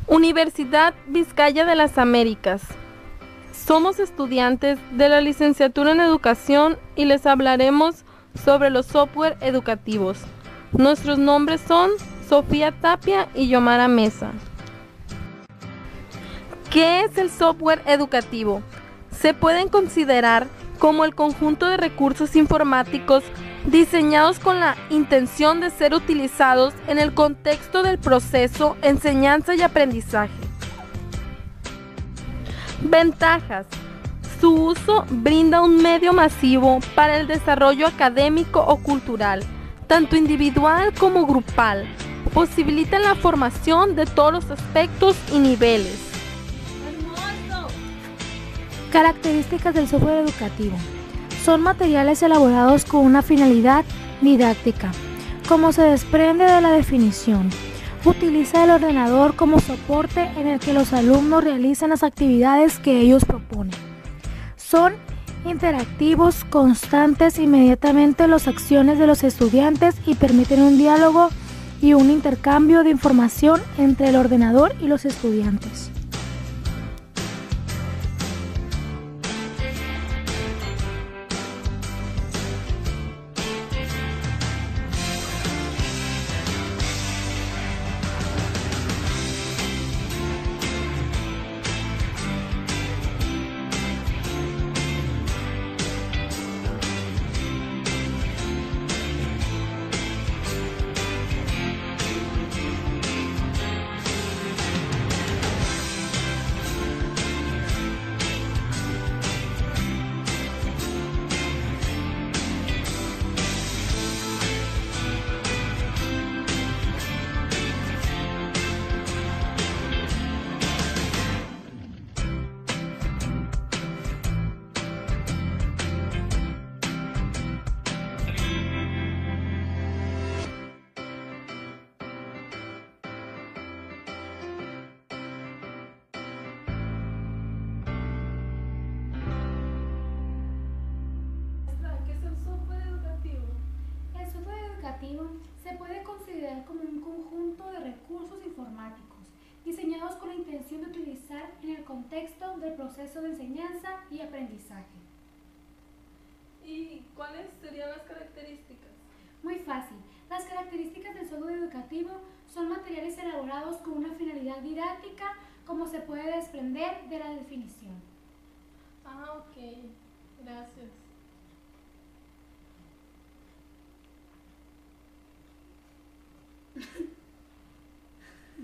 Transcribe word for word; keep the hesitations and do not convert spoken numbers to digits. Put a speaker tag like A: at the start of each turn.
A: Universidad Vizcaya de las Américas. Somos estudiantes de la licenciatura en Educación y les hablaremos sobre los software educativos. Nuestros nombres son Sofía Tapia y Yomara Mesa. ¿Qué es el software educativo? Se pueden considerar como el conjunto de recursos informáticos diseñados con la intención de ser utilizados en el contexto del proceso enseñanza y aprendizaje. Ventajas. Su uso brinda un medio masivo para el desarrollo académico o cultural, tanto individual como grupal. Posibilitan la formación de todos los aspectos y niveles.
B: Características del software educativo. Son materiales elaborados con una finalidad didáctica, como se desprende de la definición. Utiliza el ordenador como soporte en el que los alumnos realizan las actividades que ellos proponen. Son interactivos, constantes inmediatamente las acciones de los estudiantes y permiten un diálogo y un intercambio de información entre el ordenador y los estudiantes.
C: El software educativo se puede considerar como un conjunto de recursos informáticos diseñados con la intención de utilizar en el contexto del proceso de enseñanza y aprendizaje.
A: ¿Y cuáles serían las características?
C: Muy fácil. Las características del software educativo son materiales elaborados con una finalidad didáctica, como se puede desprender de la definición.
A: Ah, ok. Gracias.